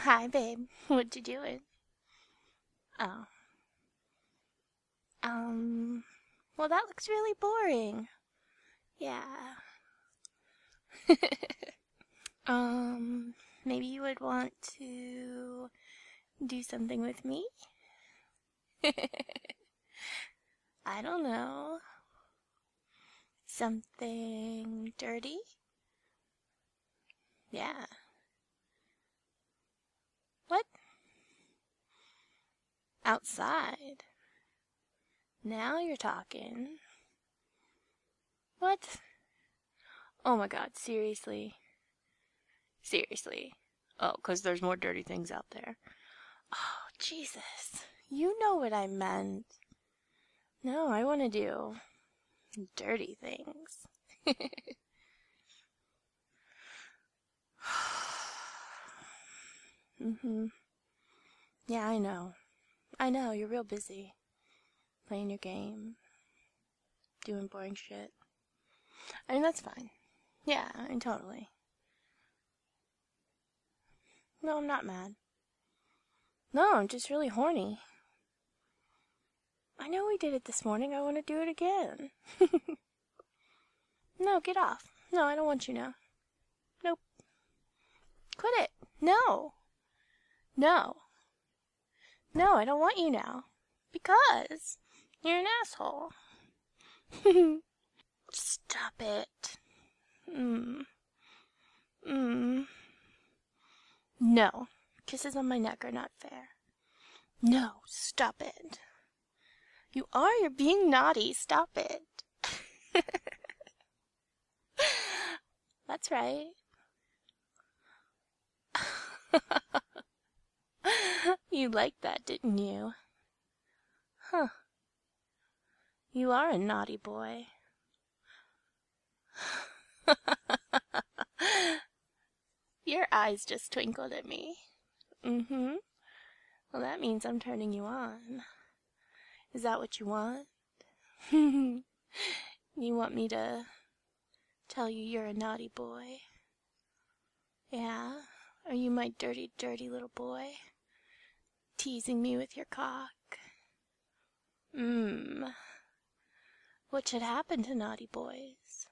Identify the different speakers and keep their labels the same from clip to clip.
Speaker 1: Hi, babe. What you doing? Oh, well, that looks really boring. Yeah. Maybe you would want to do something with me? I don't know. Something dirty? Yeah. What? Outside? Now you're talking. What? Oh my god, seriously? Seriously? Oh, 'cause there's more dirty things out there. Oh, Jesus. You know what I meant. No, I want to do dirty things. Mm-hmm. Yeah, I know. I know, you're real busy. Playing your game, doing boring shit. I mean, that's fine. Yeah, I mean, totally. No, I'm not mad. No, I'm just really horny. I know we did it this morning. I want to do it again. No, get off. No, I don't want you now. Nope. Quit it. No. No. No, I don't want you now. Because you're an asshole. Stop it. Mm. Mm. No. Kisses on my neck are not fair. No, stop it. You're being naughty. Stop it. That's right. You liked that, didn't you? Huh. You are a naughty boy. Your eyes just twinkled at me. Mm-hmm. Well, that means I'm turning you on. Is that what you want? You want me to tell you you're a naughty boy? Yeah? Are you my dirty, dirty little boy? Teasing me with your cock? Mmm. What should happen to naughty boys?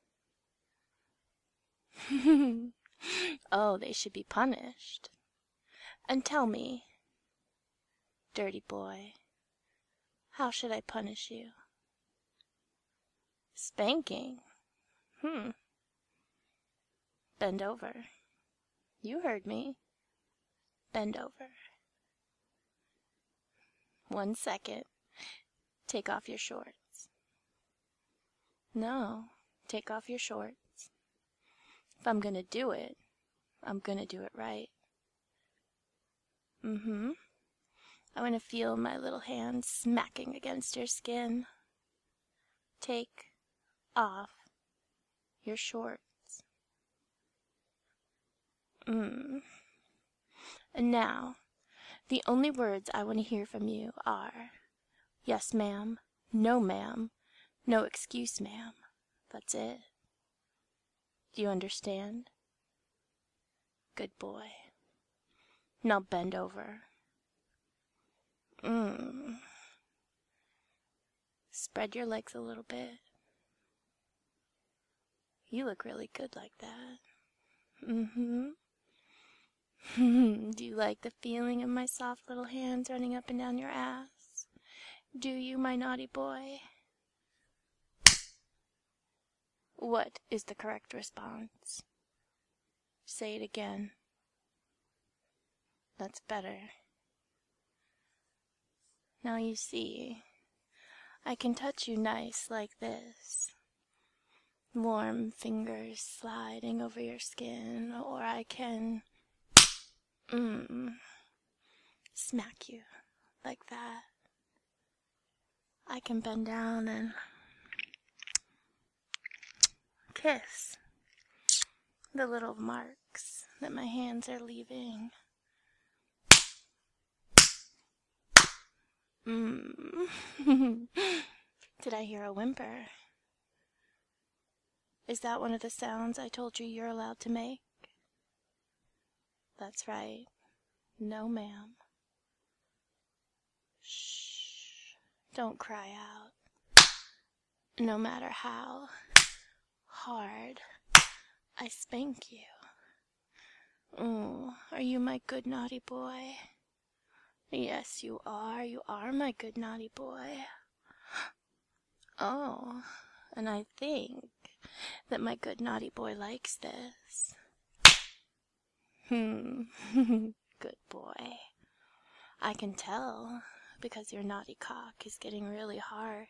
Speaker 1: Oh, they should be punished. And tell me, dirty boy, how should I punish you? Spanking? Hmm. Bend over. You heard me. Bend over. 1 second. Take off your shorts. No, take off your shorts. If I'm gonna do it, I'm gonna do it right. Mm-hmm. I want to feel my little hand smacking against your skin. Take off your shorts. And now, the only words I want to hear from you are, yes, ma'am, no, ma'am, no excuse, ma'am. That's it. Do you understand? Good boy. Now bend over. Spread your legs a little bit. You look really good like that. Mm-hmm. Do you like the feeling of my soft little hands running up and down your ass? Do you, my naughty boy? What is the correct response? Say it again. That's better. Now you see, I can touch you nice like this. Warm fingers sliding over your skin, or I can smack you like that. I can bend down and kiss the little marks that my hands are leaving. Did I hear a whimper? Is that one of the sounds I told you you're allowed to make? That's right. No, ma'am. Shh. Don't cry out. No matter how hard I spank you. Oh, are you my good naughty boy? Yes, you are. You are my good naughty boy. Oh, and I think that my good naughty boy likes this. Good boy. I can tell because your naughty cock is getting really hard.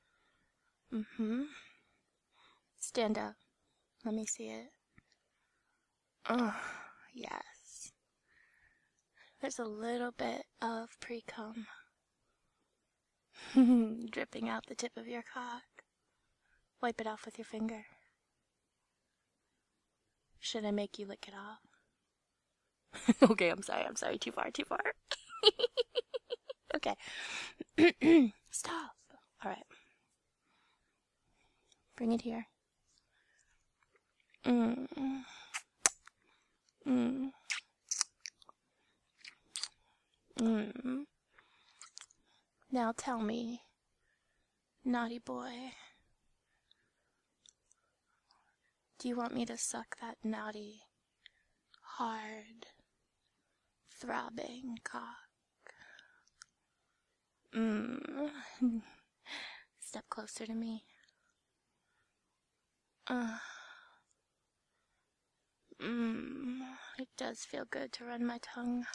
Speaker 1: Stand up. Let me see it. Oh, yes. There's a little bit of pre-cum dripping out the tip of your cock. Wipe it off with your finger. Should I make you lick it off? Okay, I'm sorry. Too far. Okay. Stop. Alright. Bring it here. Now tell me, naughty boy, do you want me to suck that naughty, hard, throbbing cock? Step closer to me. It does feel good to run my tongue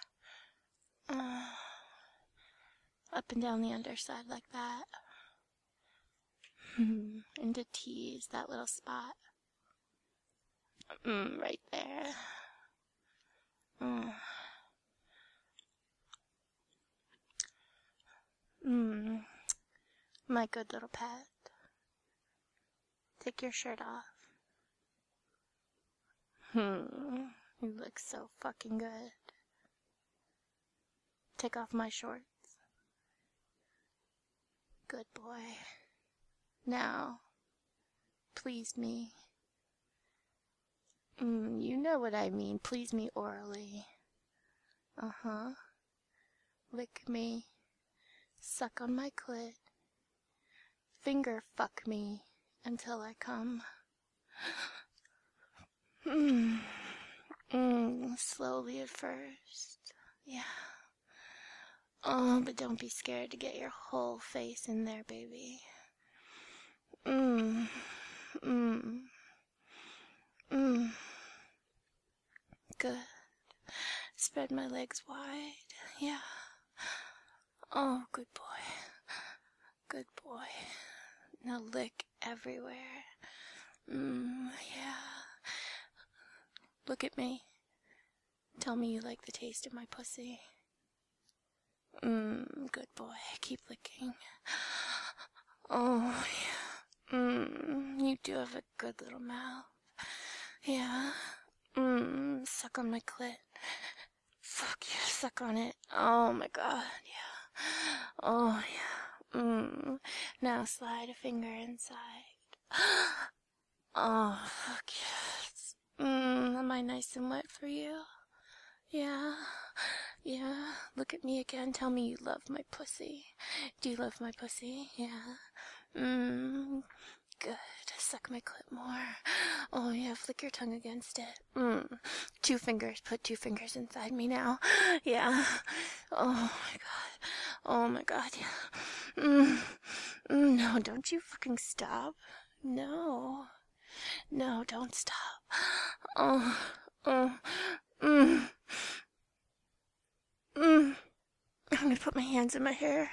Speaker 1: up and down the underside like that. And to tease that little spot. Right there. My good little pet. Take your shirt off. You look so fucking good. Take off my shorts. Good boy. Now, please me. You know what I mean. Please me orally. Lick me. Suck on my clit. Finger fuck me until I come. Slowly at first. Yeah. Oh, but don't be scared to get your whole face in there, baby. Good. Spread my legs wide. Yeah. Oh, good boy. Good boy. Now lick everywhere. Yeah. Look at me. Tell me you like the taste of my pussy. Good boy. Keep licking. Oh, yeah. You do have a good little mouth. Yeah. Suck on my clit. Fuck yeah, suck on it. Oh my god, yeah. Oh yeah. Now slide a finger inside. Oh, fuck yes. Am I nice and wet for you? Yeah. Yeah. Look at me again. Tell me you love my pussy. Do you love my pussy? Yeah. Good. Suck my clit more. Oh yeah, flick your tongue against it. 2 fingers. Put 2 fingers inside me now. Yeah. Oh my god. Oh my god, yeah. No, don't you fucking stop. No. No, don't stop. I'm gonna put my hands in my hair.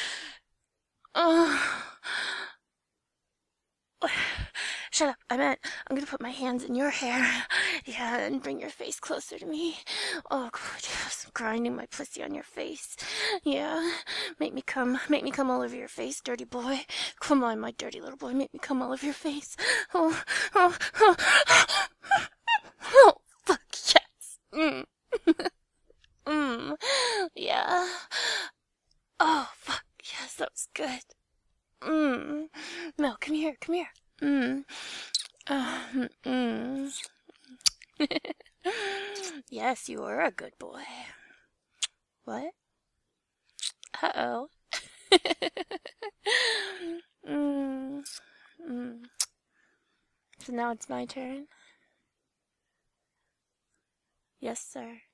Speaker 1: Shut up. I meant I'm gonna put my hands in your hair. Yeah, and bring your face closer to me. Oh, good. Yes, I'm grinding my pussy on your face. Yeah. Make me come all over your face, dirty boy. Come on, my dirty little boy. Make me come all over your face. Oh, fuck yes. Yeah. Oh, fuck yes, that was good. Mel, come here. Yes, you are a good boy. What? Uh-oh. mm, mm. So now it's my turn? Yes, sir.